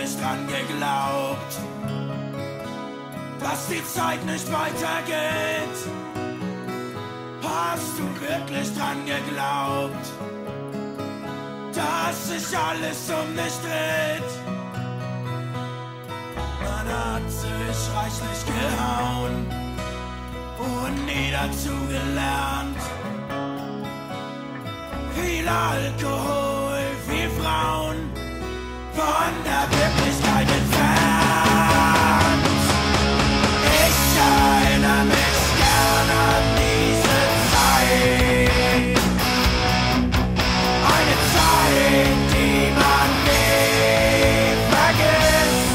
wirklich dran geglaubt, dass die Zeit nicht weitergeht? Hast du wirklich dran geglaubt, dass sich alles um dich dreht? Man hat sich reichlich gehauen und nie dazu gelernt. Viel Alkohol, viel Frauen, von der Wirklichkeit entfernt. Ich erinnere mich gern an diese Zeit. Eine Zeit, die man nie vergisst.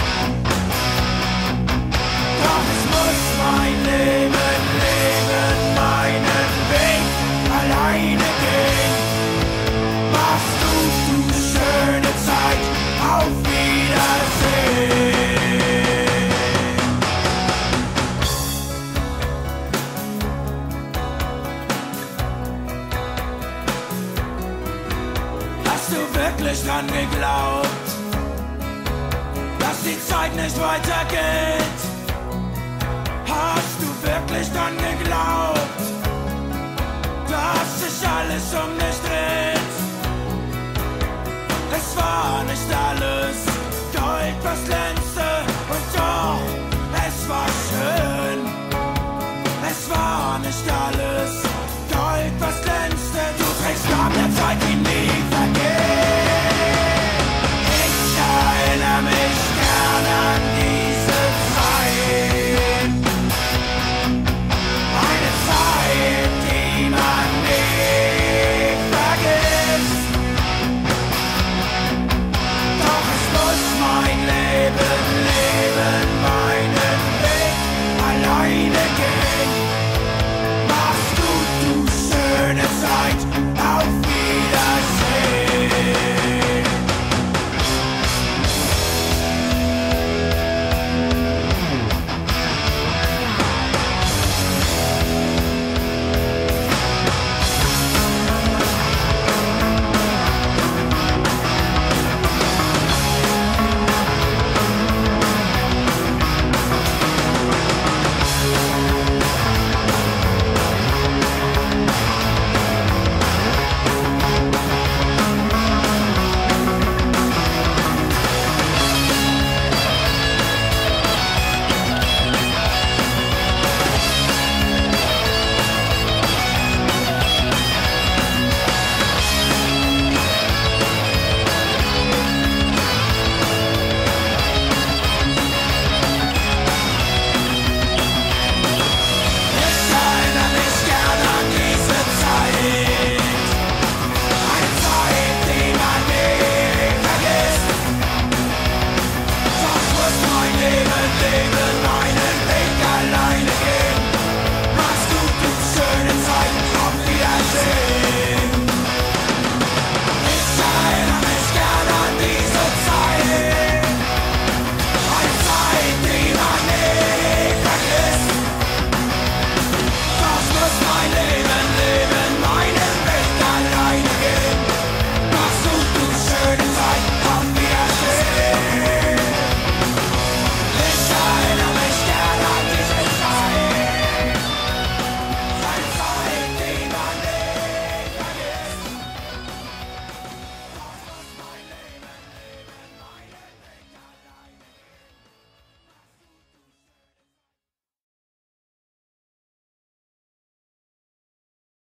Doch es muss mein Leben leben, meinen Weg alleine gehen. Machst du eine schöne Zeit, auf Wiedersehen. Hast du wirklich dran geglaubt, dass die Zeit nicht weitergeht? Hast du wirklich dran geglaubt, dass sich alles um dich dreht? Es war nicht alles Gold, was glänzt.